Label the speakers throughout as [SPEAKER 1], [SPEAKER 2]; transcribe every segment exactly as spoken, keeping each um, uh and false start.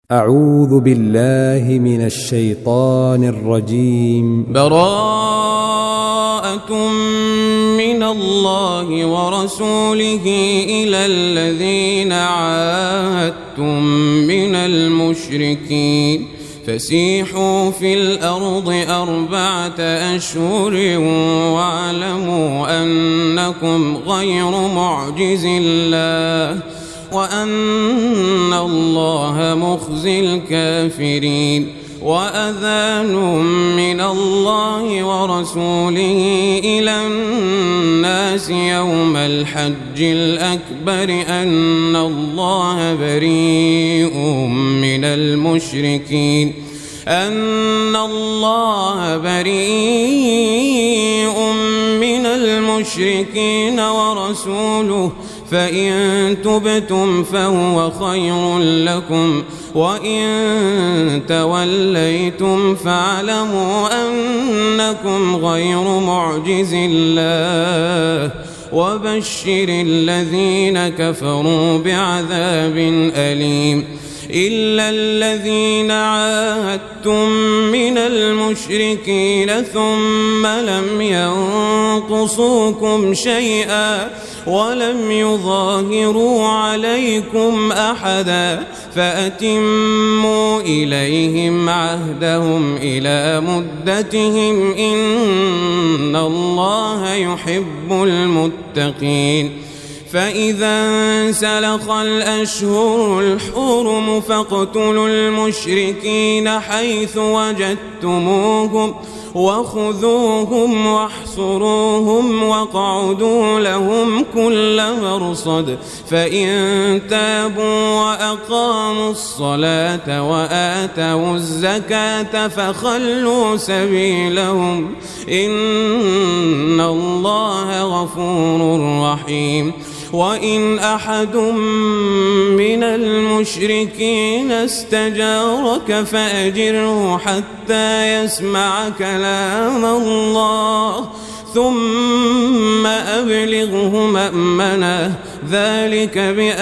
[SPEAKER 1] أعوذ بالله من الشيطان الرجيم.
[SPEAKER 2] براءة من الله ورسوله إلى الذين عاهدتم من المشركين فسيحوا في الأرض أربعة أشهر واعلموا أنكم غير معجز الله وأن الله مخزي الكافرين. وأذان من الله ورسوله إلى الناس يوم الحج الأكبر أن الله بريء من المشركين أن الله بريء من المشركين ورسوله فإن تبتم فهو خير لكم وإن توليتم فاعلموا أنكم غير معجز الله وبشر الذين كفروا بعذاب أليم. إلا الذين عاهدتم من المشركين ثم لم ينقصوكم شيئا ولم يظاهروا عليكم أحدا فأتموا إليهم عهدهم إلى مدتهم إن الله يحب المتقين. فإذا انسلخ الأشهر الحرم فاقتلوا المشركين حيث وجدتموهم وخذوهم واحصروهم واقعدوا لهم كل مرصد فإن تابوا وأقاموا الصلاة وآتوا الزكاة فخلوا سبيلهم إن الله غفور رحيم. وإن أحد من المشركين استجارك فأجره حتى يسمع كلام الله ثم أبلغه مأمنه ذلك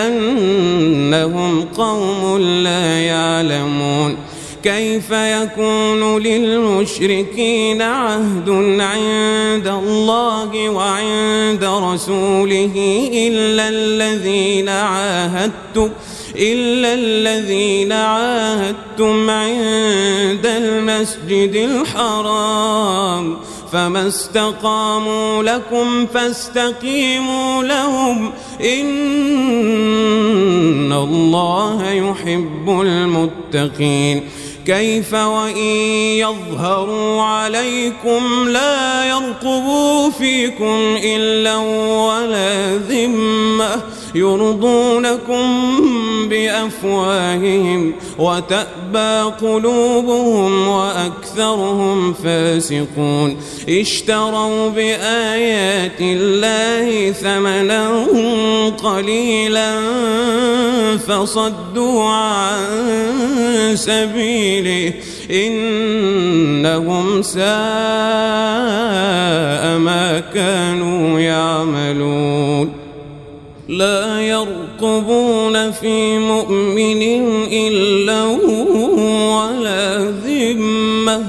[SPEAKER 2] بأنهم قوم لا يعلمون. كيف يكون للمشركين عهد عند الله وعند رسوله إلا الذين عاهدتم إلا الذين عاهدتم عند المسجد الحرام فما استقاموا لكم فاستقيموا لهم إن الله يحب المتقين. كيف وإن يظهروا عليكم لا يرقبوا فيكم إلا ولا ذمة يرضونكم بأفواههم وتأبى قلوبهم وأكثرهم فاسقون. اشتروا بآيات الله ثمنا قليلا فصدوا عن سبيله إنهم ساء ما كانوا يعملون. لا يرقبون في مؤمن إلا ولا ذمة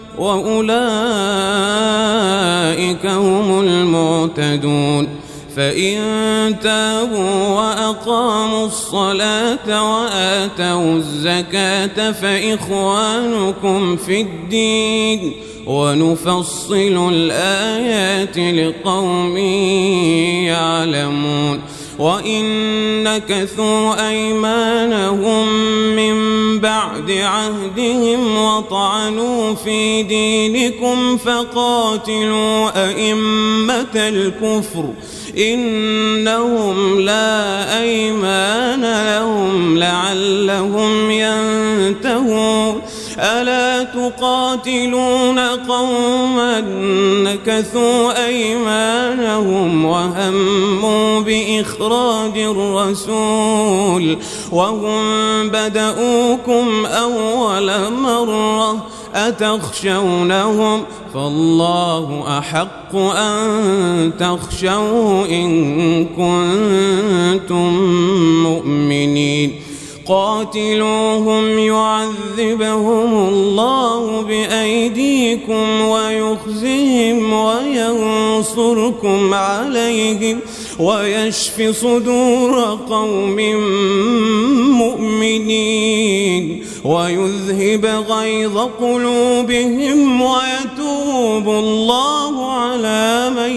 [SPEAKER 2] وأولئك هم المعتدون. فإن تابوا وأقاموا الصلاة وآتوا الزكاة فإخوانكم في الدين ونفصل الآيات لقوم يعلمون. وإن نكثوا أيمانهم من بعد عهدهم وطعنوا في دينكم فقاتلوا أئمة الكفر إنهم لا أيمان لهم لعلهم ينتهون. ألا تقاتلون قوما نكثوا أيمانهم وهموا بإخراج الرسول وهم بدؤوكم أول مرة أتخشونهم فالله أحق أن تخشوه إن كنتم مؤمنين. قاتلوهم يعذبهم الله بأيديكم ويخزهم وينصركم عليهم ويشف صدور قوم مؤمنين ويذهب غيظ قلوبهم ويتوب الله على من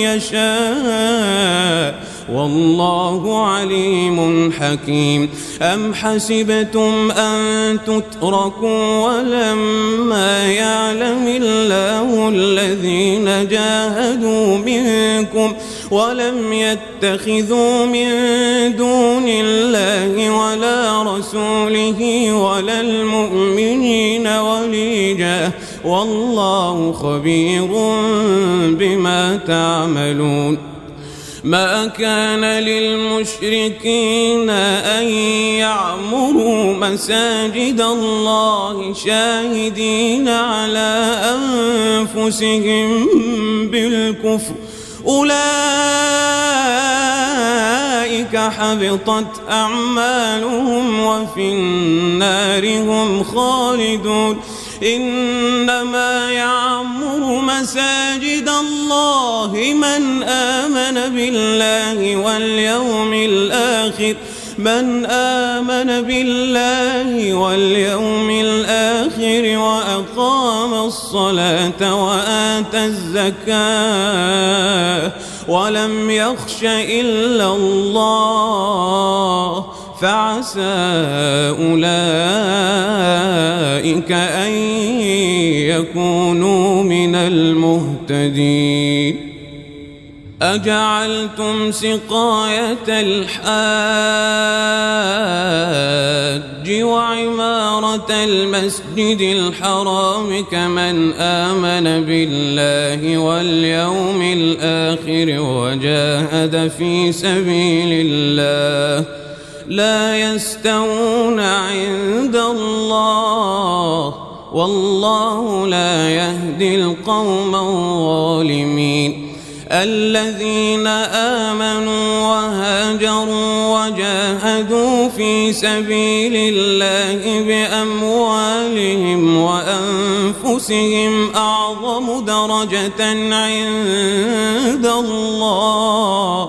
[SPEAKER 2] يشاء والله عليم حكيم. أم حسبتم أن تتركوا ولما يعلم الله الذين جاهدوا منكم ولم يتخذوا من دون الله ولا رسوله ولا المؤمنين وليجا والله خبير بما تعملون. ما كان للمشركين أن يعمروا مساجد الله شاهدين على أنفسهم بالكفر أولئك حبطت أعمالهم وفي النار هم خالدون. إنما يعمر مساجد الله من آمن بالله واليوم الآخر من آمن بالله واليوم الآخر وأقام الصلاة وآتى الزكاة ولم يخش إلا الله فعسى أولئك أن يكونوا من المهتدين. أجعلتم سقاية الحاج وعمارة المسجد الحرام كمن آمن بالله واليوم الآخر وجاهد في سبيل الله لا يستوون عند الله والله لا يهدي القوم الظالمين. الذين آمنوا وهاجروا وجاهدوا في سبيل الله بأموالهم وأنفسهم أعظم درجة عند الله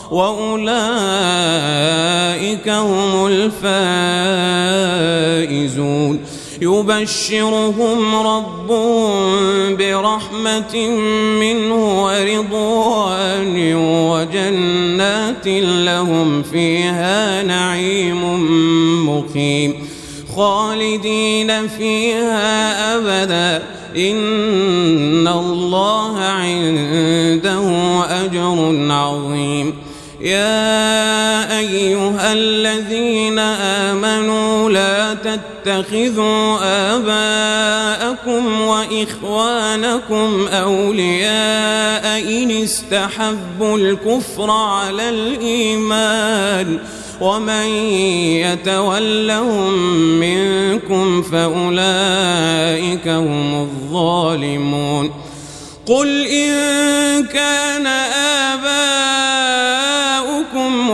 [SPEAKER 2] وأولئك هم الفائزون. يبشرهم ربهم برحمة منه ورضوان وجنات لهم فيها نعيم مقيم خالدين فيها أبدا إن الله عنده أجر عظيم. يا أيها الذين آمنوا لا تتخذوا آباءكم وإخوانكم أولياء إن استحبوا الكفر على الإيمان ومن يتولهم منكم فأولئك هم الظالمون. قل إن كان آباؤكم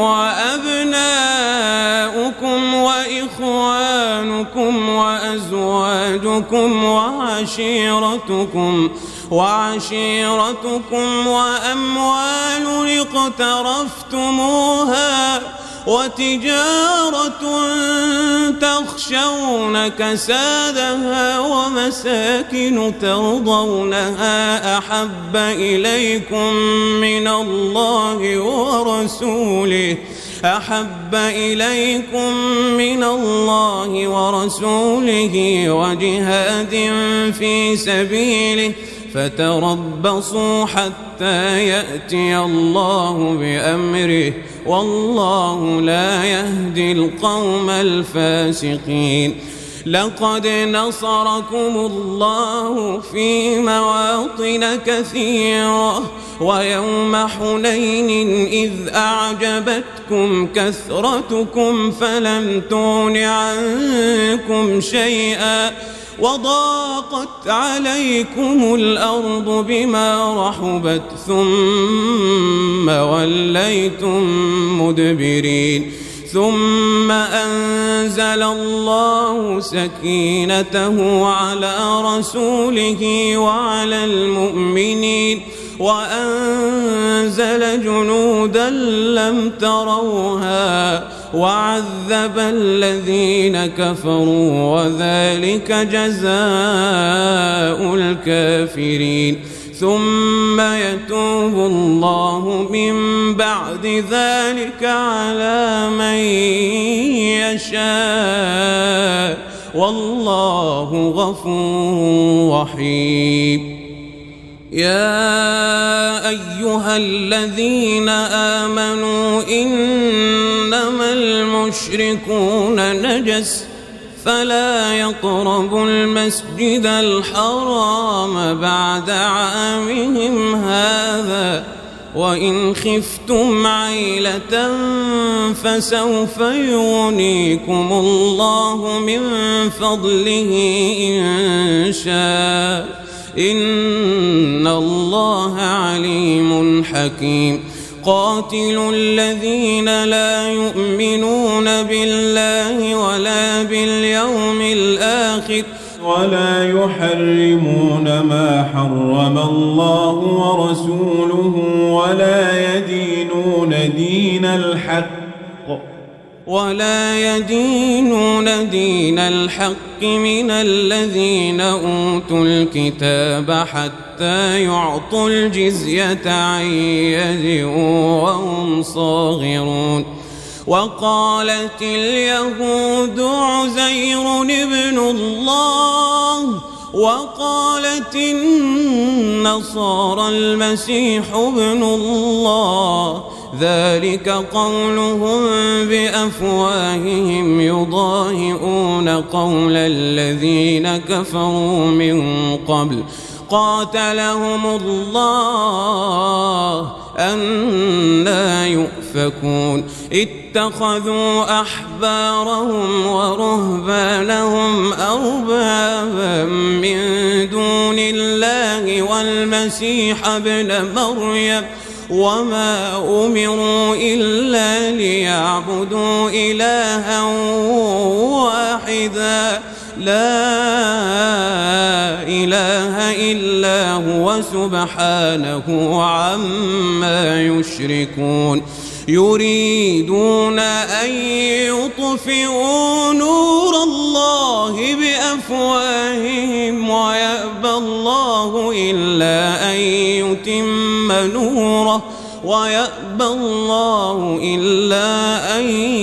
[SPEAKER 2] وأبناؤكم وإخوانكم وأزواجكم وعشيرتكم وعشيرتكم وأموال اقترفتموها وتجارة تخشون كسادها ومساكن ترضونها أحب إليكم من الله ورسوله أحب إليكم من الله ورسوله وجهاد في سبيله فتربصوا حتى يأتي الله بأمره والله لا يهدي القوم الفاسقين. لقد نصركم الله في مواطن كثيرة ويوم حنين إذ أعجبتكم كثرتكم فلم تغن عنكم شيئا وضاقت عليكم الأرض بما رحبت ثم وليتم مدبرين ثم أنزل الله سكينته على رسوله وعلى المؤمنين وأنزل جنودا لم تروها وعذب الذين كفروا وذلك جزاء الكافرين ثم يتوب الله من بعد ذلك على من يشاء والله غفور رحيم. يا أيها الذين آمنوا إنما المشركون نجس فلا يقربوا المسجد الحرام بعد عامهم هذا وإن خفتم عيلة فسوف يغنيكم الله من فضله إن شاء إن الله عليم حكيم. قاتلوا الذين لا يؤمنون بالله ولا باليوم الآخر
[SPEAKER 3] ولا يحرمون ما حرم الله ورسوله ولا يدينون دين الحق
[SPEAKER 2] ولا يدينون دين الحق من الذين أوتوا الكتاب حتى يعطوا الجزية عن يد وهم صاغرون. وقالت اليهود عزير ابن الله وقالت النصارى المسيح ابن الله ذلك قولهم بأفواههم يضاهئون قول الذين كفروا من قبل قاتلهم الله أنى يؤفكون. اتخذوا أحبارهم ورهبانهم أربابا من دون الله والمسيح ابن مريم وما أمروا إلا ليعبدوا إلها واحدا لا إله إلا هو سبحانه عما يشركون. يريدون أن يطفئوا نور الله بأفواههم ويأبى الله إلا أن يتم نوره ويأبى الله إلا أن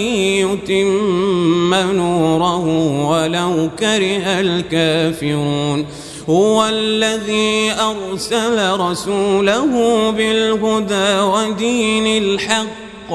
[SPEAKER 2] يتم نوره ولو كره الكافرون. هو الذي أرسل رسوله بالهدى ودين الحق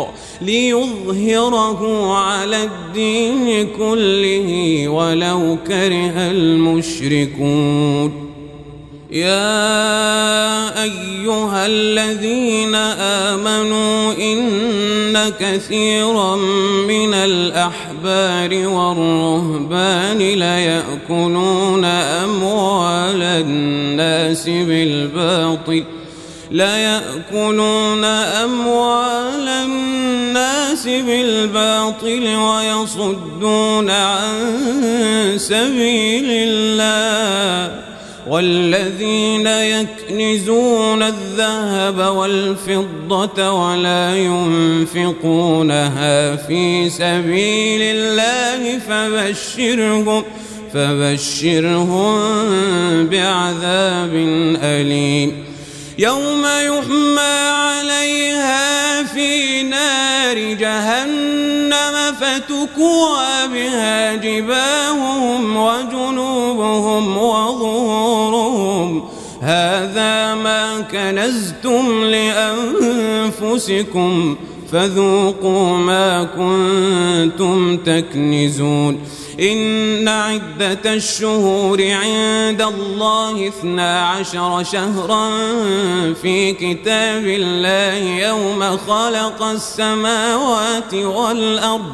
[SPEAKER 2] ليظهره على الدين كله ولو كره المشركون. يا أيها الذين آمنوا إن كثيرا من الأحبار والرهبان ليأكلون أموال الناس بالباطل ليأكلون أموال الناس بالباطل ويصدون عن سبيل الله والذين يكنزون الذهب والفضة ولا ينفقونها في سبيل الله فبشرهم فبشرهم بعذاب أليم. يوم يحمى عليها في نار جهنم فتكوى بها جباههم وجنوبهم وظهورهم هذا ما كنزتم لأنفسكم فذوقوا ما كنتم تكنزون. إن عدة الشهور عند الله اثنا عشر شهرا في كتاب الله يوم خلق السماوات والأرض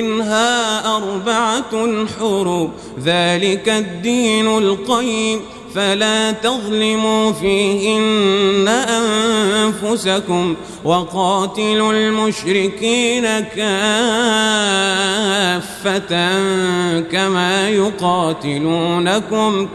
[SPEAKER 2] منها أربعة حرم ذلك الدين القيم فلا تظلموا فيهن أنفسكم وقاتلوا المشركين كافة كما يقاتلونكم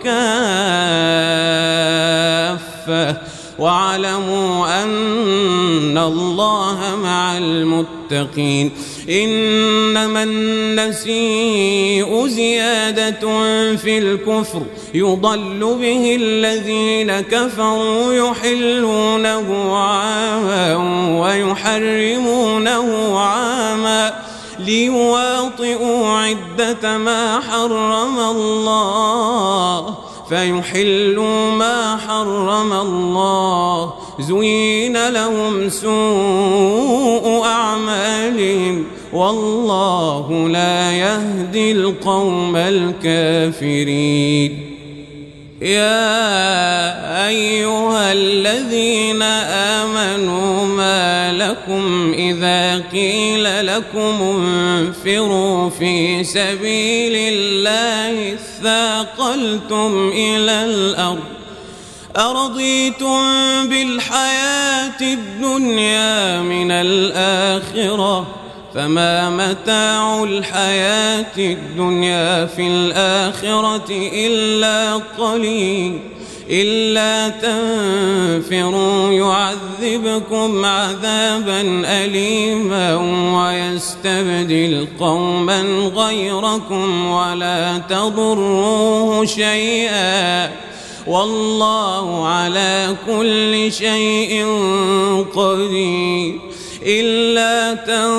[SPEAKER 2] كافة واعلموا أن الله مع المتقين. إنما النسيء زيادة في الكفر يضل به الذين كفروا يحلونه عاما ويحرمونه عاما ليواطئوا عدة ما حرم الله فيحلوا ما حرم الله. زين لهم سوء أعمالهم والله لا يهدي القوم الكافرين. يا أيها الذين آمنوا ما لكم إذا قيل لكم انفروا في سبيل الله اثاقلتم إلى الأرض أرضيتم بالحياة الدنيا من الآخرة فما متاع الحياة الدنيا في الآخرة إلا قليل. إلا تنفروا يعذبكم عذابا أليما ويستبدل قوما غيركم ولا تضروه شيئا والله على كل شيء قدير. إلا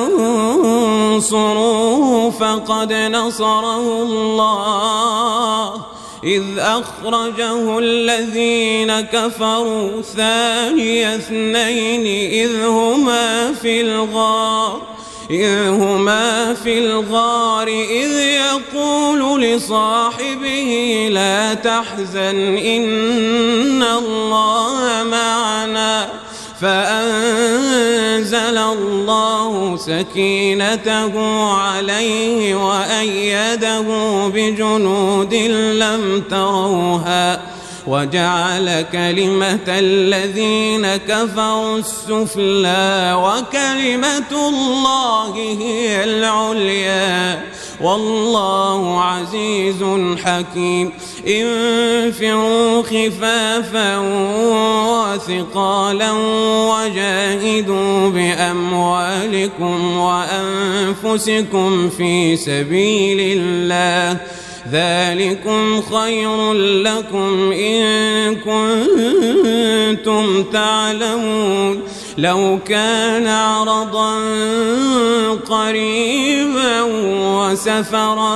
[SPEAKER 2] تنصروه فقد نصره الله إذ أخرجه الذين كفروا ثاني اثنين إذ هما في الغار إذ هما في الغار إذ يقول لصاحبه لا تحزن إن الله معنا فأنزل الله سكينته عليه وأيده بجنود لم تروها وجعل كلمة الذين كفروا السفلى وكلمة الله هي العليا والله عزيز حكيم. انفروا خفافا وثقالا وجاهدوا بأموالكم وأنفسكم في سبيل الله ذلكم خير لكم إن كنتم تعلمون. لو كان عرضا قريبا وسفرا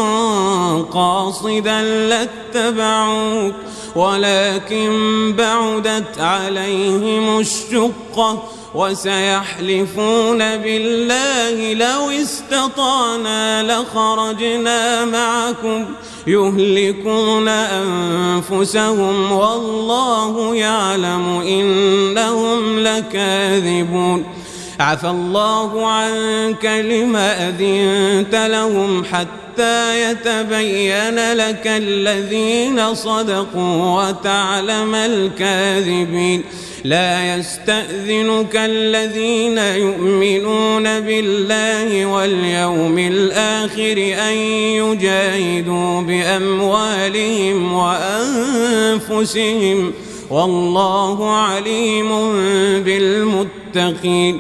[SPEAKER 2] قاصدا لاتبعوك ولكن بعدت عليهم الشقة وسيحلفون بالله لو استطعنا لخرجنا معكم يهلكون أنفسهم والله يعلم إنهم لكاذبون. عفى الله عنك لما أذنت لهم حتى يتبين لك الذين صدقوا وتعلم الكاذبين. لا يستأذنك الذين يؤمنون بالله واليوم الآخر أن يجاهدوا بأموالهم وأنفسهم والله عليم بالمتقين.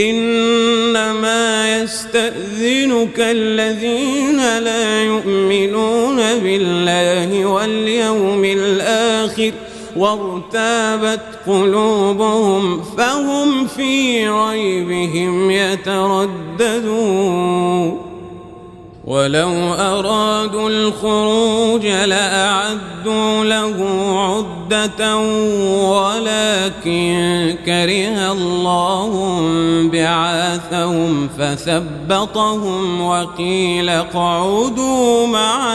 [SPEAKER 2] إنما يستأذنك الذين لا يؤمنون بالله واليوم الآخر وارتابت قلوبهم فهم في ريبهم يترددون. ولو أرادوا الخروج لأعدوا له عدة ولكن كره الله بعاثهم فثبطهم وقيل اقعدوا مع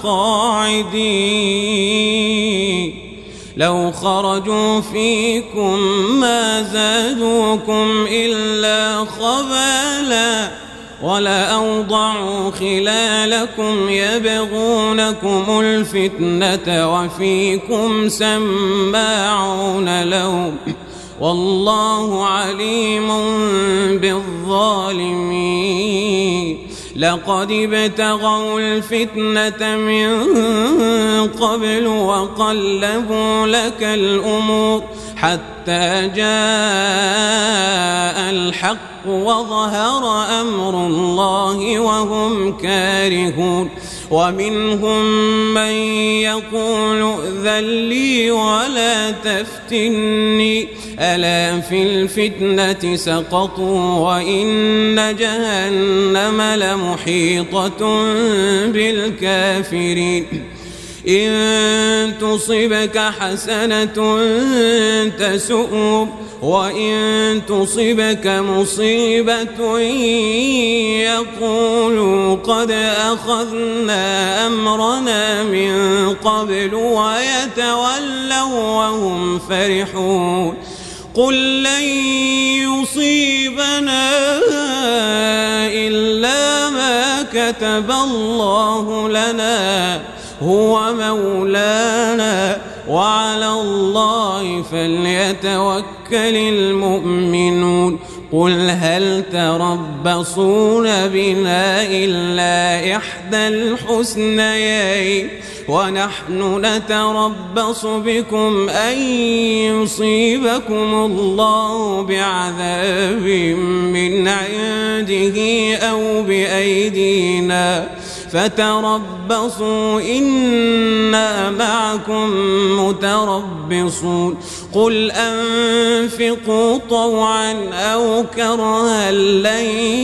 [SPEAKER 2] القاعدين. لو خرجوا فيكم ما زادوكم إلا خبالا ولأوضعوا خلالكم يبغونكم الفتنة وفيكم سماعون لهم والله عليم بالظالمين. لقد ابتغوا الفتنة من قبل وقلبوا لك الأمور حتى جاء الحق وظهر أمر الله وهم كارهون. ومنهم من يقول ائذن لي ولا تفتني ألا في الفتنة سقطوا وإن جهنم لمحيطة بالكافرين. إن تصبك حسنة تسؤهم وإن تصبك مصيبة يقولوا قد أخذنا أمرنا من قبل ويتولوا وهم فرحون. قل لن يصيبنا إلا ما كتب الله لنا هو مولانا وعلى الله فليتوكل المؤمنون. قل هل تربصون بنا إلا إحدى الحسنيين ونحن نتربص بكم أن يصيبكم الله بعذاب من عنده أو بأيدينا فتربصوا إنا معكم متربصون. قل أنفقوا طوعا أو كرها لن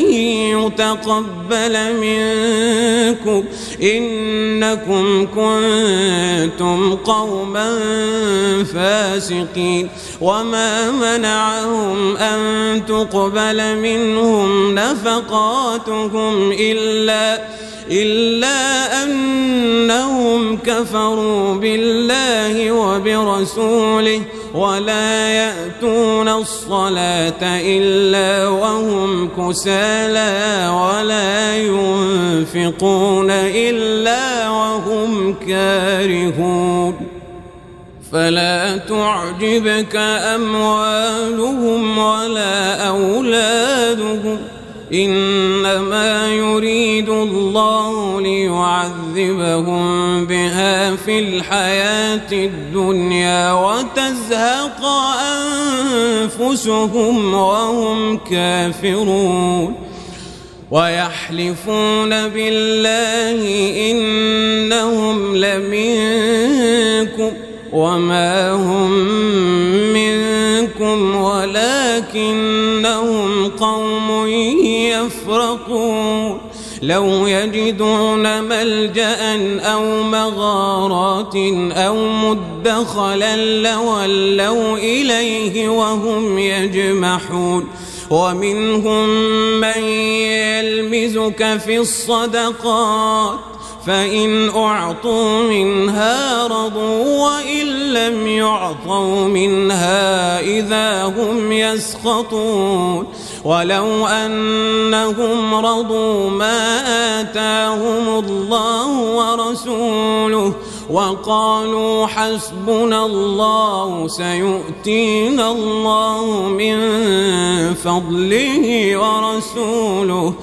[SPEAKER 2] يتقبل منكم إنكم كنتم قوما فاسقين. وما منعهم أن تقبل منهم نفقاتهم إلا إلا أنهم كفروا بالله وبرسوله ولا يأتون الصلاة إلا وهم كسالى ولا ينفقون إلا وهم كارهون. فلا تعجبك أموالهم ولا أولادهم إنما يريد الله ليعذبهم بها في الحياة الدنيا وتزهق أنفسهم وهم كافرون. ويحلفون بالله إنهم لمنكم وما هم منكم ولكنهم قوم يفرقون. لو يجدون ملجأ أو مغارات أو مدخلا لولوا إليه وهم يجمحون. ومنهم من يلمزك في الصدقات فإن أعطوا منها رضوا وإن لم يعطوا منها إذا هم يسخطون. ولو أنهم رضوا ما آتاهم الله ورسوله وقالوا حسبنا الله سيؤتينا الله من فضله ورسوله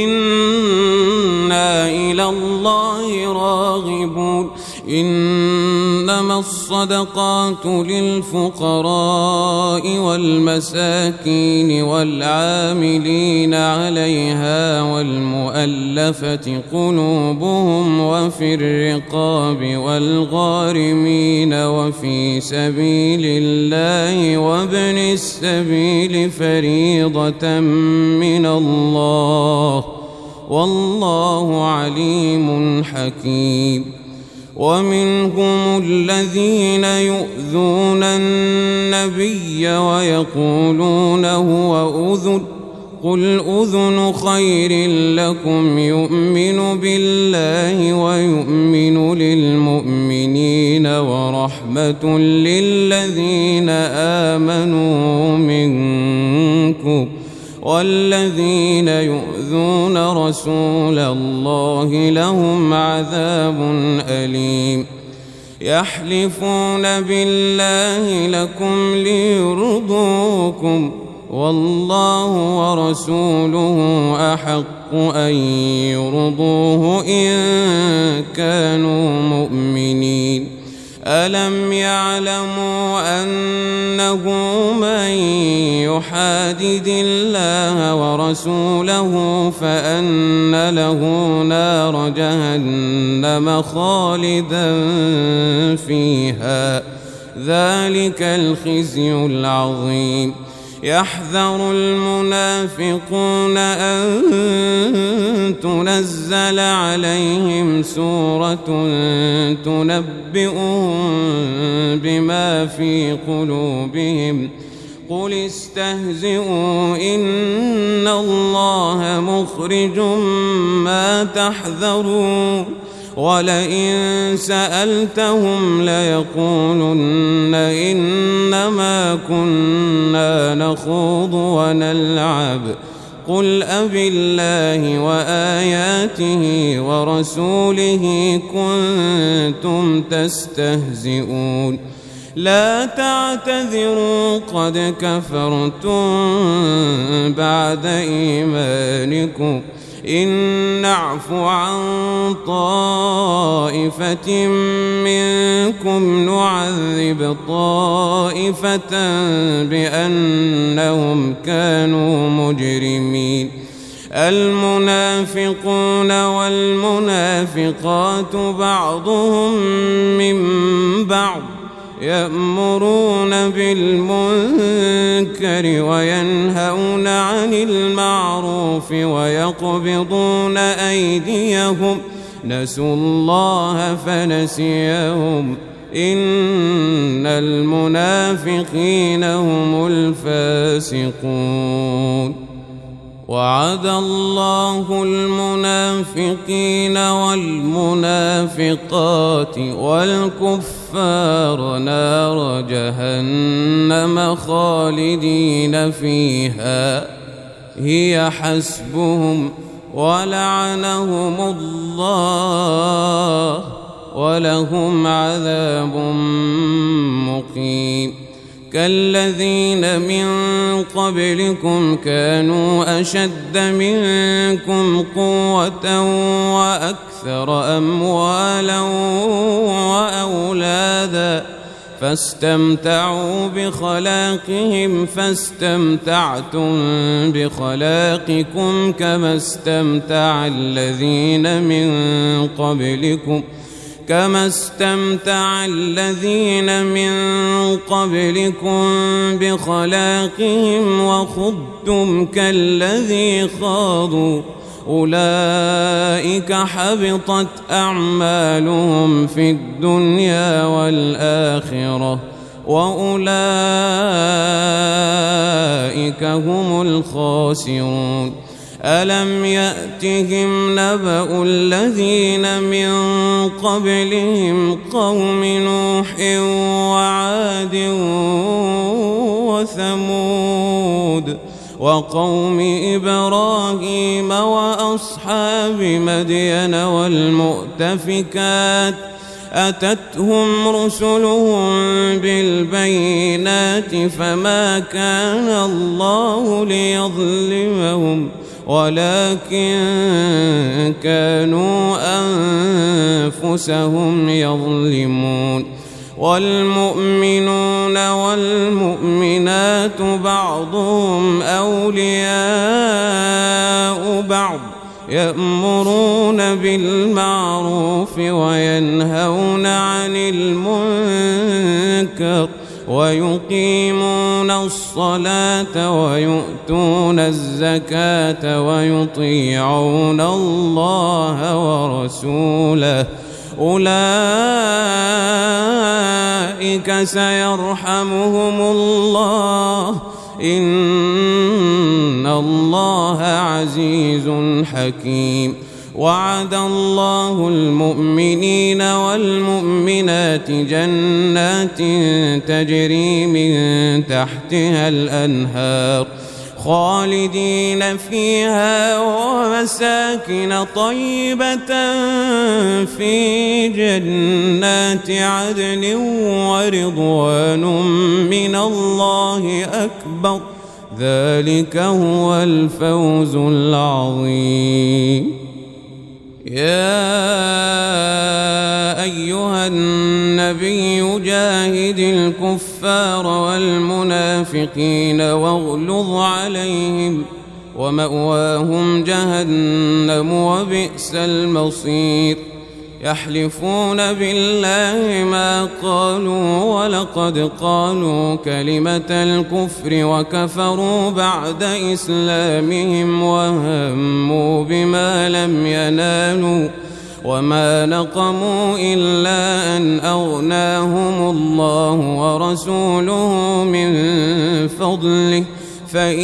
[SPEAKER 2] إنا إلى الله راغبون. إنما الصدقات للفقراء والمساكين والعاملين عليها والمؤلفة قلوبهم وفي الرقاب والغارمين وفي سبيل الله وابن السبيل فريضة من الله والله عليم حكيم. ومنهم الذين يؤذون النبي ويقولون هو أذن قل أذن خير لكم يؤمن بالله ويؤمن للمؤمنين ورحمة للذين آمنوا منكم والذين يؤذون يطيعون رسول الله لهم عذاب أليم يحلفون بالله لكم ليرضوكم والله ورسوله أحق أن يرضوه إن كانوا مؤمنين ألم يعلموا أنه من يحادد الله ورسوله فأن له نار جهنم خالدا فيها ذلك الخزي العظيم يحذر المنافقون أن تنزل عليهم سورة تنبئهم بما في قلوبهم قل استهزئوا إن الله مخرج ما تحذرون ولئن سألتهم ليقولن إنما كنا نخوض ونلعب قل أبالله وآياته ورسوله كنتم تستهزئون لا تعتذروا قد كفرتم بعد إيمانكم إن نعف عن طائفة منكم نعذب طائفة بأنهم كانوا مجرمين المنافقون والمنافقات بعضهم من بعض يأمرون بالمنكر وينهون عن المعروف ويقبضون أيديهم نسوا الله فنسيهم إن المنافقين هم الفاسقون وعد الله المنافقين والمنافقات والكفار نار جهنم خالدين فيها هي حسبهم ولعنهم الله ولهم عذاب مقيم كالذين من قبلكم كانوا أشد منكم قوة وأكثر أموالا وأولادا فاستمتعوا بخلاقهم فاستمتعتم بخلاقكم كما استمتع الذين من قبلكم كما استمتع الذين من قبلكم بخلاقهم وخضتم كالذي خاضوا أولئك حبطت أعمالهم في الدنيا والآخرة وأولئك هم الخاسرون ألم يأتهم نبأ الذين من قبلهم قوم نوح وعاد وثمود وقوم إبراهيم وأصحاب مدين والمؤتفكات أتتهم رسلهم بالبينات فما كان الله ليظلمهم ولكن كانوا أنفسهم يظلمون والمؤمنون والمؤمنات بعضهم أولياء بعض يأمرون بالمعروف وينهون عن المنكر ويقيمون الصلاة ويؤتون الزكاة ويطيعون الله ورسوله أولئك سيرحمهم الله إن الله عزيز حكيم وعد الله المؤمنين والمؤمنات جنات تجري من تحتها الأنهار خالدين فيها ومساكن طيبة في جنات عدن ورضوان من الله أكبر ذلك هو الفوز العظيم. يا أيها النبي جاهد الكفار والمنافقين واغلظ عليهم ومأواهم جهنم وبئس المصير. يحلفون بالله ما قالوا ولقد قالوا كلمة الكفر وكفروا بعد إسلامهم وهموا بما لم ينالوا وما نقموا إلا أن أغناهم الله ورسوله من فضله فإن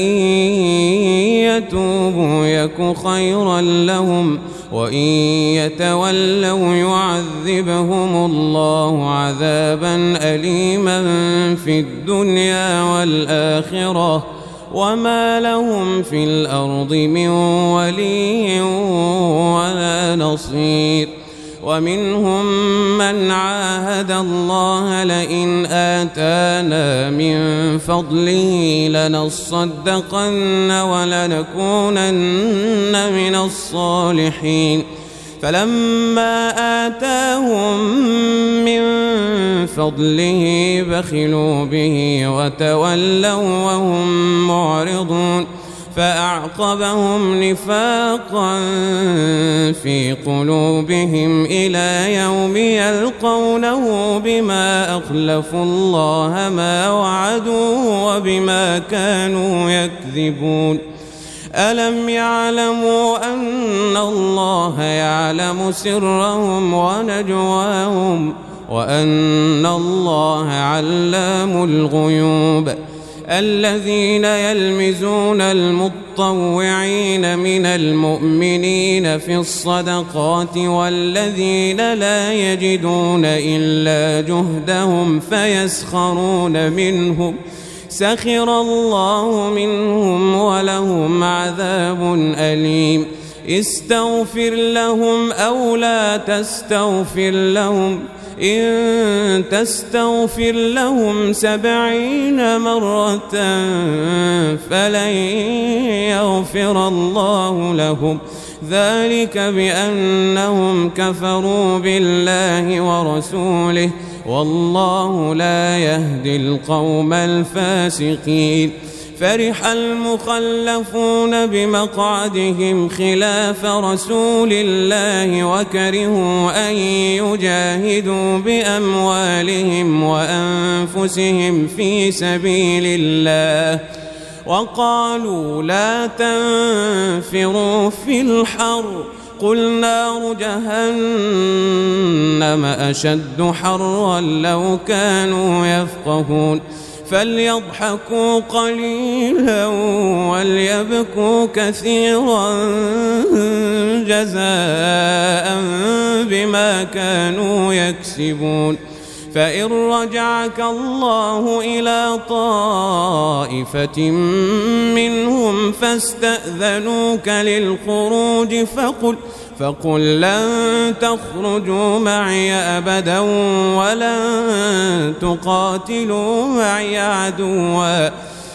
[SPEAKER 2] يتوبوا يك خيرا لهم وإن يتولوا يعذبهم الله عذابا أليما في الدنيا والآخرة وما لهم في الأرض من ولي ولا نصير. ومنهم من عاهد الله لئن آتانا من فضله لنصدقن ولنكونن من الصالحين فلما آتاهم من فضله بخلوا به وتولوا وهم معرضون فأعقبهم نفاقا في قلوبهم إلى يوم يلقونه بما أخلفوا الله ما وعدوا وبما كانوا يكذبون. ألم يعلموا أن الله يعلم سرهم ونجواهم وأن الله علام الغيوب. الذين يلمزون المطوعين من المؤمنين في الصدقات والذين لا يجدون إلا جهدهم فيسخرون منهم سخر الله منهم ولهم عذاب أليم. استغفر لهم أو لا تستغفر لهم إن تستغفر لهم سبعين مرة فلن يغفر الله لهم ذلك بأنهم كفروا بالله ورسوله والله لا يهدي القوم الفاسقين. فرح المخلفون بمقعدهم خلاف رسول الله وكرهوا أن يجاهدوا بأموالهم وأنفسهم في سبيل الله وقالوا لا تنفروا في الحر قل نار جهنم أشد حرا لو كانوا يفقهون. فليضحكوا قليلا وليبكوا كثيرا جزاء بما كانوا يكسبون. فإن رجعك الله إلى طائفة منهم فاستأذنوك للخروج فقل فقل لن تخرجوا معي أبدا ولن تقاتلوا معي عدوا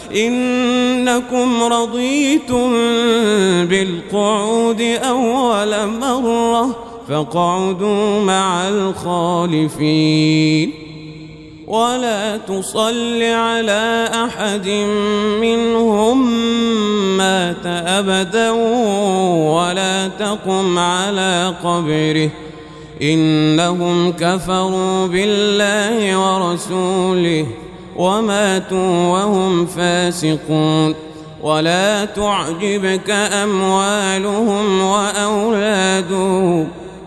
[SPEAKER 2] إنكم رضيتم بالقعود أول مرة فاقعدوا مع الخالفين. ولا تصل على أحد منهم مات أبدا ولا تقم على قبره إنهم كفروا بالله ورسوله وماتوا وهم فاسقون. ولا تعجبك أموالهم وأولادهم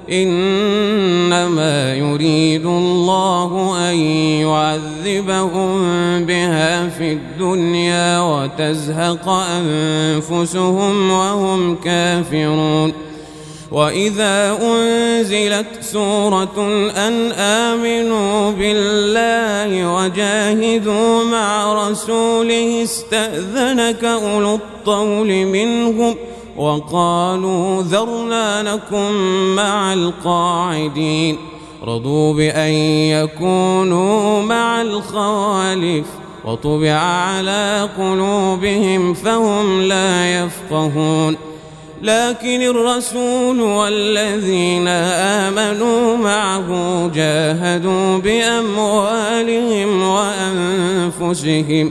[SPEAKER 2] إنما يريد الله أن يعذبهم بها في الدنيا وتزهق أنفسهم وهم كافرون. وإذا أنزلت سورة أن آمنوا بالله وجاهدوا مع رسوله استأذنك أولو الطول منهم وقالوا ذرنا نكن مع القاعدين رضوا بأن يكونوا مع الخوالف وطبع على قلوبهم فهم لا يفقهون لكن الرسول والذين آمنوا معه جاهدوا بأموالهم وأنفسهم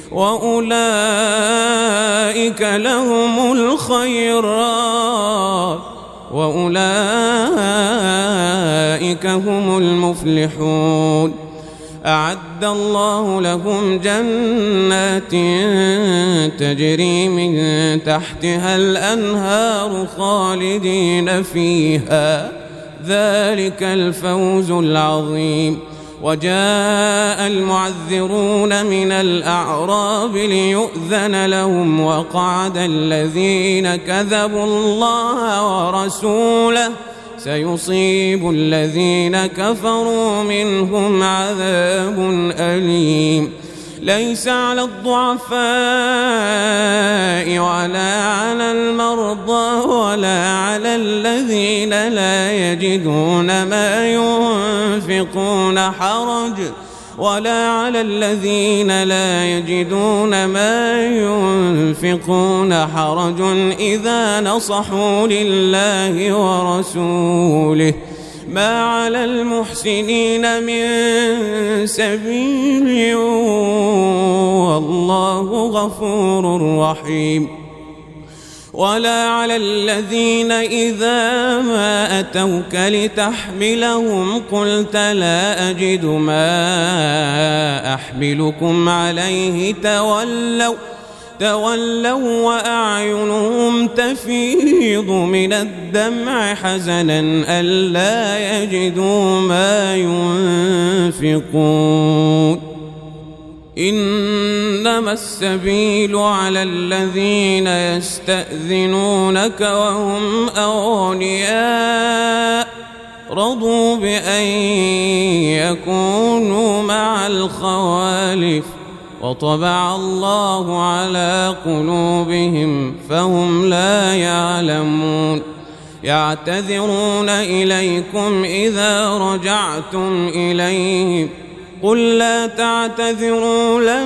[SPEAKER 2] وأولئك لهم الخيرات وأولئك هم المفلحون أعد الله لهم جنات تجري من تحتها الأنهار خالدين فيها ذلك الفوز العظيم وجاء المعذرون من الأعراب ليؤذن لهم وقعد الذين كذبوا الله ورسوله سيصيب الذين كفروا منهم عذاب أليم ليس على الضعفاء ولا على المرضى ولا على الذين لا يجدون ما ينفقون حرج ولا على الذين لا يجدون ما ينفقون حرج إذا نصحوا لله ورسوله ما على المحسنين من سبيل والله غفور رحيم ولا على الذين إذا ما أتوك لتحملهم قلت لا أجد ما أحملكم عليه تولوا تولوا وأعينهم تفيض من الدمع حزنا ألا يجدوا ما ينفقون إنما السبيل على الذين يستأذنونك وهم أغنياء رضوا بأن يكونوا مع الخوالف وطبع الله على قلوبهم فهم لا يعلمون يعتذرون إليكم إذا رجعتم إليهم قل لا تعتذروا لن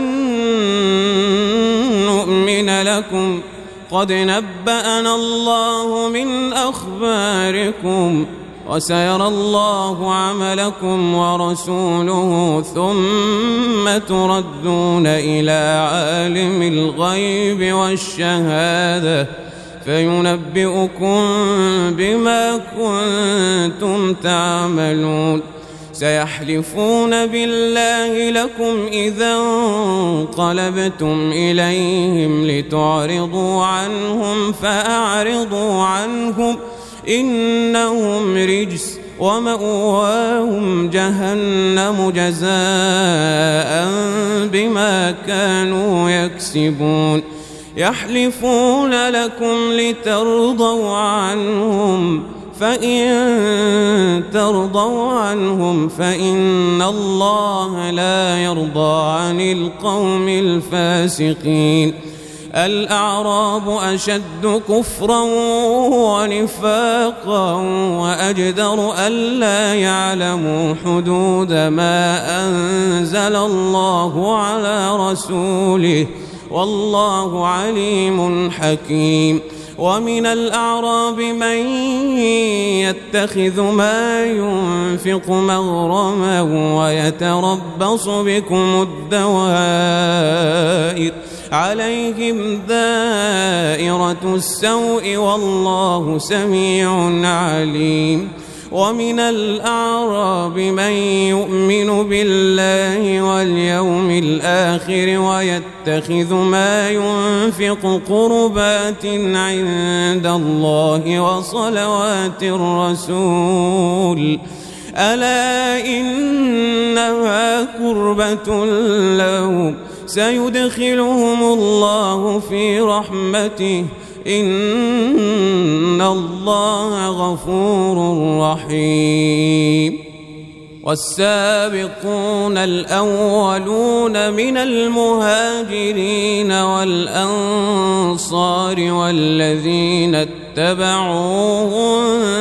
[SPEAKER 2] نؤمن لكم قد نبأنا الله من أخباركم وسيرى الله عملكم ورسوله ثم تردون إلى عالم الغيب والشهادة فينبئكم بما كنتم تعملون سيحلفون بالله لكم إذا انقلبتم إليهم لتعرضوا عنهم فأعرضوا عنهم إنهم رجس ومأواهم جهنم جزاء بما كانوا يكسبون يحلفون لكم لترضوا عنهم فإن ترضوا عنهم فإن الله لا يرضى عن القوم الفاسقين الأعراب أشد كفرا ونفاقا وأجدر ألا يعلموا حدود ما أنزل الله على رسوله والله عليم حكيم ومن الأعراب من يتخذ ما ينفق مغرما ويتربص بكم الدوائر عليهم دائرة السوء والله سميع عليم ومن الأعراب من يؤمن بالله واليوم الآخر ويتخذ ما ينفق قربات عند الله وصلوات الرسول ألا إنها قربة لهم سيدخلهم الله في رحمته إن الله غفور رحيم. والسابقون الأولون من المهاجرين والأنصار والذين اتبعوهم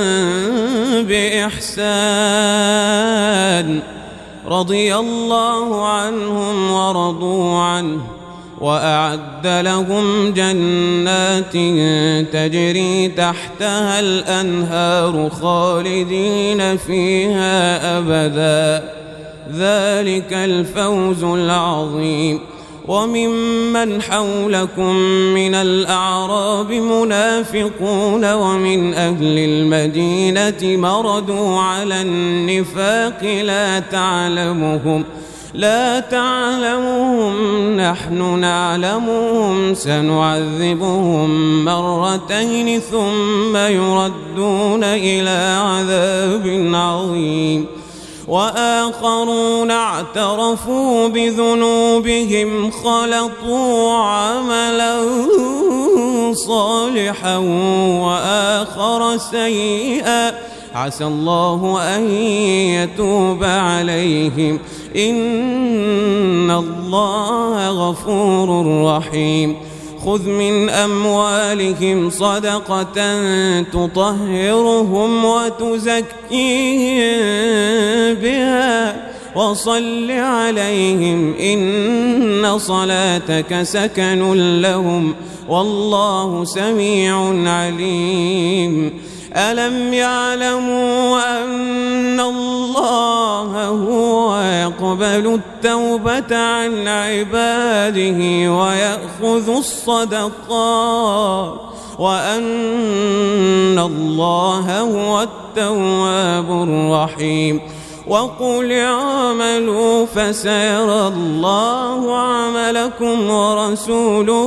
[SPEAKER 2] بإحسان رضي الله عنهم ورضوا عنه وأعد لهم جنات تجري تحتها الأنهار خالدين فيها أبدا ذلك الفوز العظيم. وممن حولكم من الأعراب منافقون ومن أهل المدينة مردوا على النفاق لا تعلمهم لا تعلمهم نحن نعلمهم سنعذبهم مرتين ثم يردون إلى عذاب عظيم. وآخرون اعترفوا بذنوبهم خلطوا عملا صالحا وآخر سيئا عسى الله أن يتوب عليهم إن الله غفور رحيم. خذ من أموالهم صدقة تطهرهم وتزكيهم بها وصل عليهم إن صلاتك سكن لهم والله سميع عليم. ألم يعلموا أن الله هو يقبل التوبة عن عباده ويأخذ الصدقات وأن الله هو التواب الرحيم. وقل اعملوا فسيرى الله عملكم ورسوله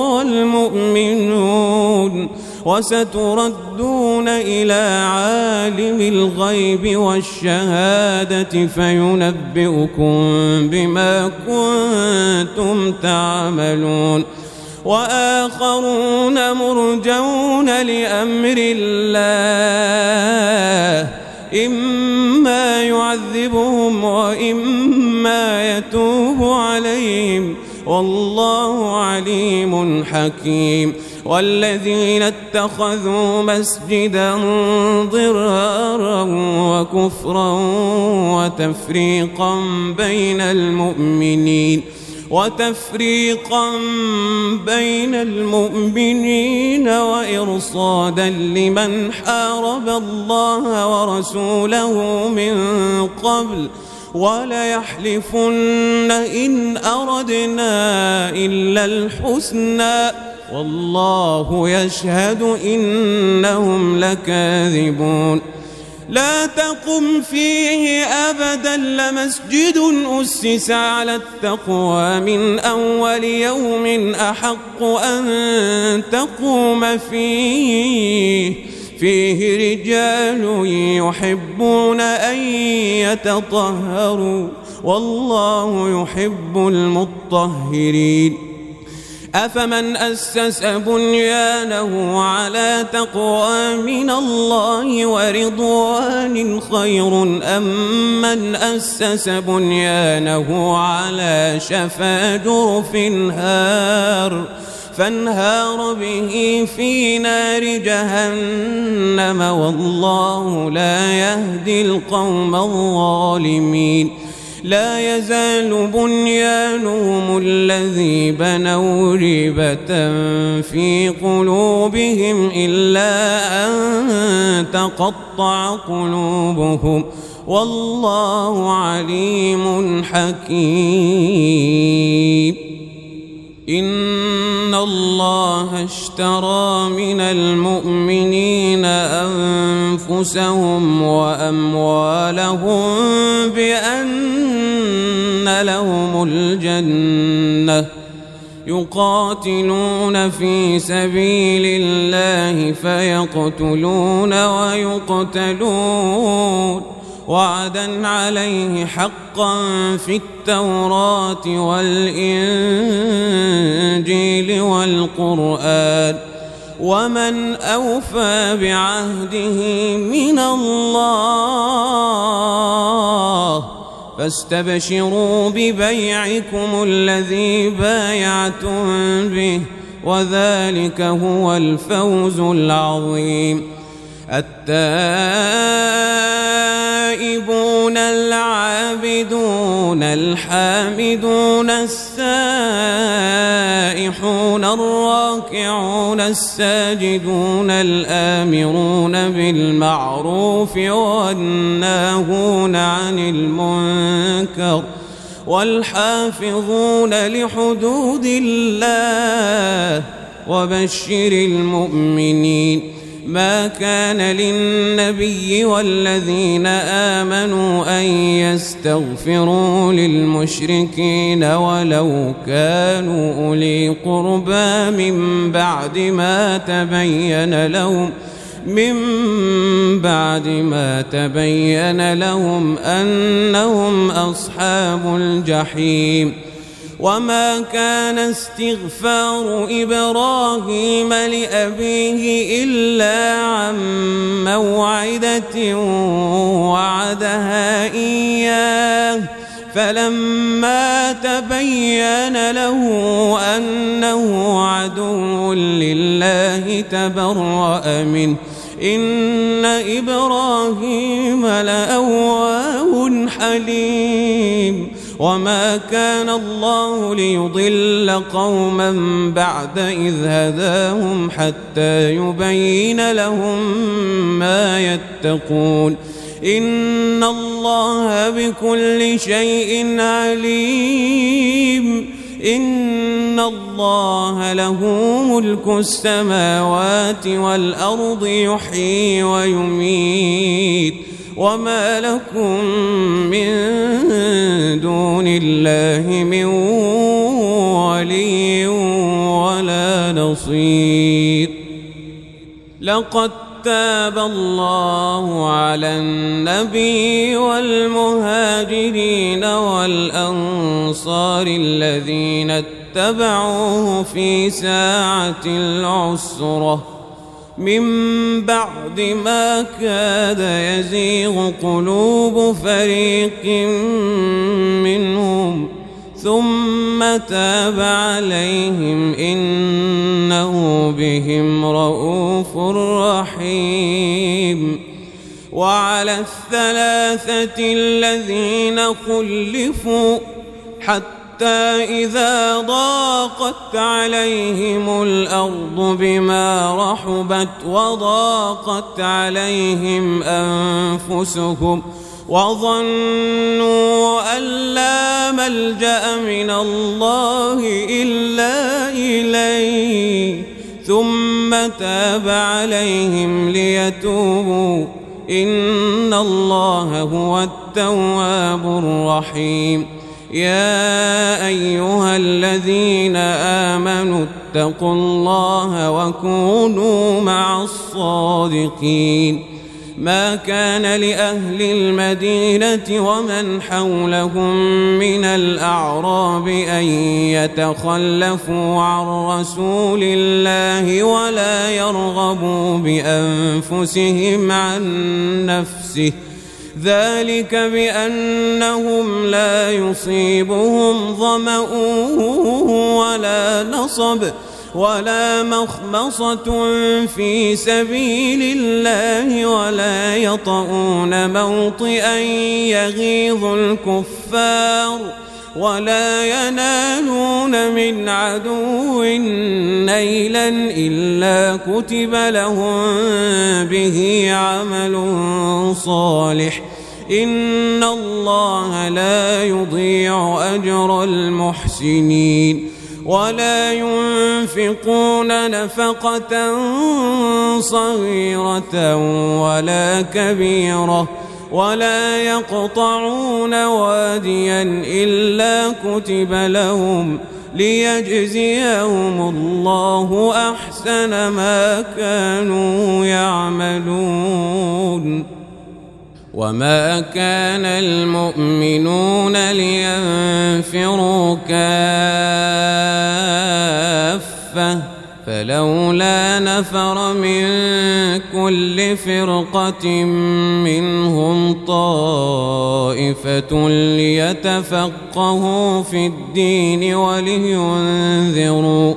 [SPEAKER 2] والمؤمنون وستردون إلى عالم الغيب والشهادة فينبئكم بما كنتم تعملون. وآخرون مرجون لأمر الله إما يعذبهم وإما يتوب عليهم والله عليم حكيم. والذين اتخذوا مسجدا ضرارا وكفرا وتفريقا بين المؤمنين وتفريقا بين المؤمنين وإرصادا لمن حارب الله ورسوله من قبل وليحلفن إن أردنا إلا الحسنى والله يشهد إنهم لكاذبون. لا تقم فيه أبدا لمسجد أسس على التقوى من أول يوم أحق أن تقوم فيه فيه رجال يحبون أن يتطهروا والله يحب المطهرين. أفمن أسس بنيانه على تقوى من الله ورضوان خير أم من أسس بنيانه على شفا جرف هار فانهار به في نار جهنم والله لا يهدي القوم الظالمين. لا يزال بنيانهم الذي بنوا ريبة في قلوبهم إلا أن تقطع قلوبهم والله عليم حكيم. إن الله اشترى من المؤمنين أنفسهم وأموالهم بأن لهم الجنة يقاتلون في سبيل الله فيقتلون ويقتلون وعدا عليه حقا في التوراة والإنجيل والقرآن ومن أوفى بعهده من الله فاستبشروا ببيعكم الذي بايعتم به وذلك هو الفوز العظيم. التائبون العابدون الحامدون السائحون الراكعون الساجدون الآمرون بالمعروف والناهون عن المنكر والحافظون لحدود الله وبشر المؤمنين. ما كان للنبي والذين آمنوا أن يستغفروا للمشركين ولو كانوا أولي قربى من بعد ما تبين لهم من بعد ما تبين لهم أنهم أصحاب الجحيم. وما كان استغفار إبراهيم لأبيه إلا عن موعدة وعدها إياه فلما تبين له أنه عدو لله تبرأ منه إن إبراهيم لأواه حليم. وما كان الله ليضل قوما بعد إذ هداهم حتى يبين لهم ما يتقون إن الله بكل شيء عليم. إن الله له ملك السماوات والأرض يحيي ويميت وما لكم من دون الله من ولي ولا نصير. لقد تاب الله على النبي والمهاجرين والأنصار الذين اتبعوه في ساعة العسرة من بعد ما كاد يزيغ قلوب فريق منهم ثم تاب عليهم إنه بهم رءوف رحيم. وعلى الثلاثة الذين خلفوا حتى إذا ضاقت عليهم الأرض بما رحبت وضاقت عليهم أنفسهم وظنوا أن لا ملجأ من الله إلا إليه ثم تاب عليهم ليتوبوا إن الله هو التواب الرحيم. يا أيها الذين آمنوا اتقوا الله وكونوا مع الصادقين. ما كان لأهل المدينة ومن حولهم من الأعراب أن يتخلفوا عن رسول الله ولا يرغبوا بأنفسهم عن نفسه ذلك بأنهم لا يصيبهم ظمأ ولا نصب ولا مخمصة في سبيل الله ولا يطؤون موطئا يغيظ الكفار ولا ينالون من عدو نيلا إلا كتب لهم به عمل صالح إن الله لا يضيع أجر المحسنين. ولا ينفقون نفقة صغيرة ولا كبيرة ولا يقطعون واديا إلا كتب لهم ليجزيهم الله أحسن ما كانوا يعملون. وما كان المؤمنون لينفروا كافة فلولا فلولا نفر من كل فرقة منهم طائفة ليتفقهوا في الدين ولينذروا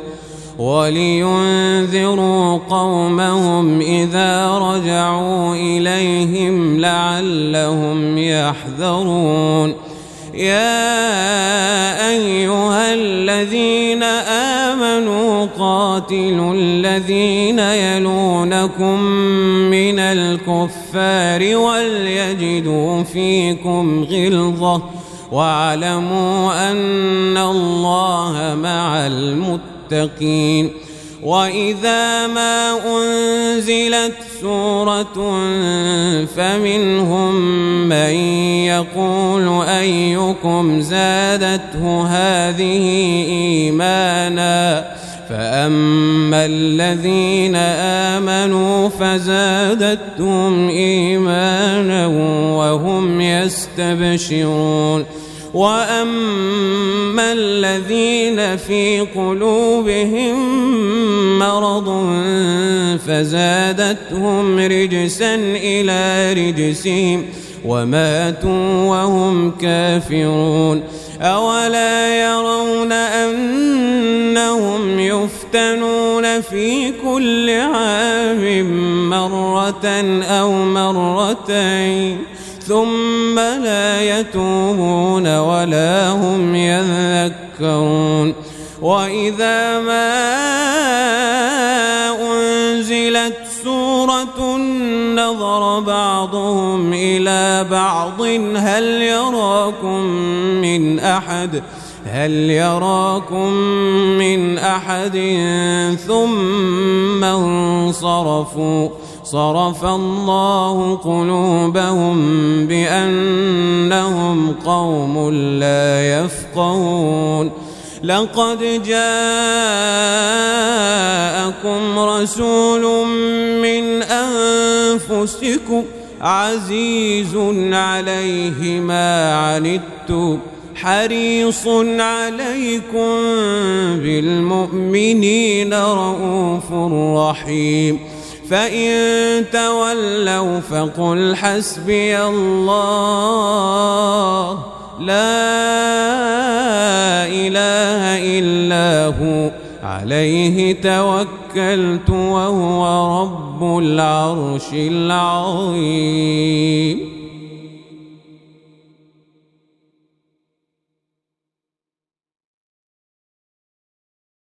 [SPEAKER 2] ولينذروا قومهم إذا رجعوا إليهم لعلهم يحذرون. يا أيها الذين آمنوا قاتلوا الذين يلونكم من الكفار وليجدوا فيكم غلظة واعلموا أن الله مع المتقين. وإذا ما أنزلت سورة فمنهم من يقول أيكم زادته هذه إيمانا فأما الذين آمنوا فزادتهم إيمانا وهم يستبشرون. وأما الذين في قلوبهم مرض فزادتهم رجسا إلى رجسهم وماتوا وهم كافرون. أولا يرون أنهم يفتنون في كل عام مرة أو مرتين ثم لا يتوبون ولا هم يذكرون. وإذا ما أنزلت سورة نظر بعضهم إلى بعض هل يراكم من أحد هل يراكم من أحد ثم انصرفوا صرف الله قلوبهم بأنهم قوم لا يفقهون. لقد جاءكم رسول من أنفسكم عزيز عليه ما عنتم حريص عليكم بالمؤمنين رؤوف رحيم. فإن تولوا فقل حسبي الله لا إله إلا هو عليه توكلت وهو رب العرش العظيم.